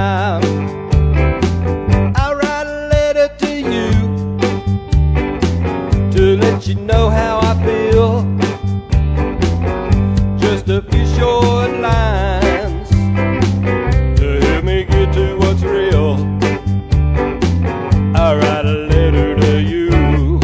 time. I'll write a letter to you to let you know how I feel. Just a few short lines to help me get to what's real. I'll write a letter to you,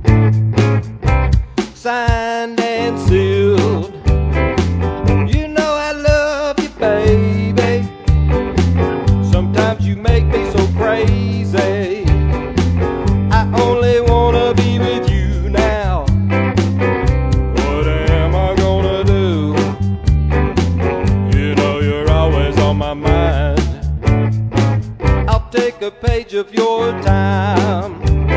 signed and sealed. You know I love you, baby. Sometimes you make me so crazy. I only wanna be with you now. What am I gonna do? You know you're always on my mind. I'll take a page of your time.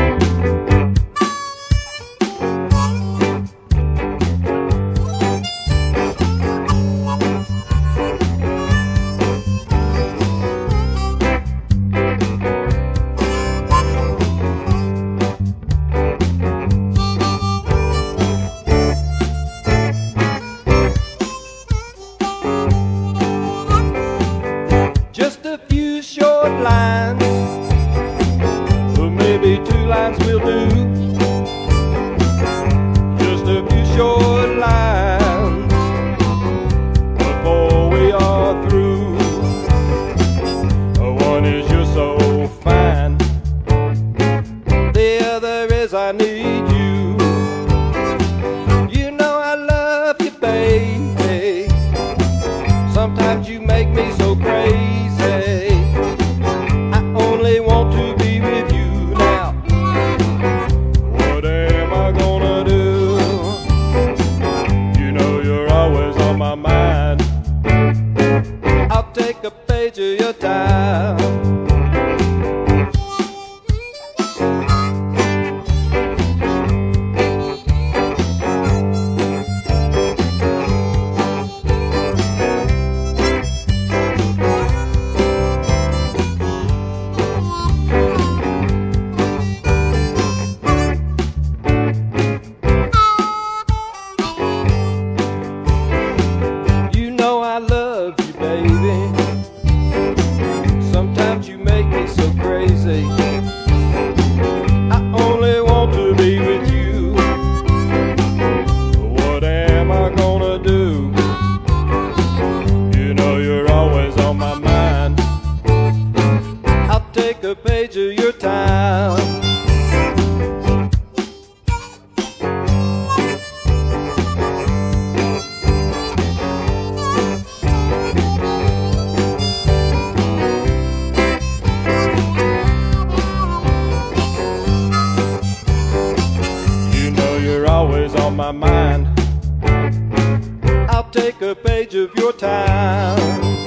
Just a few short lines, or maybe 2 lines will do. Just a few short lines before we are through. One is you're so fine, the other is I need you. You know I love you, baby. Sometimes you make me so crazy. I only want to be with you now. What am I gonna do? You know you're always on my mind. I'll take a page of your time. I love you, baby. Sometimes you make me so crazy. I only want to be with you. What am I gonna do? You know you're always on my mind. I'll take a page of your time. You're always on my mind. I'll take a page of your time.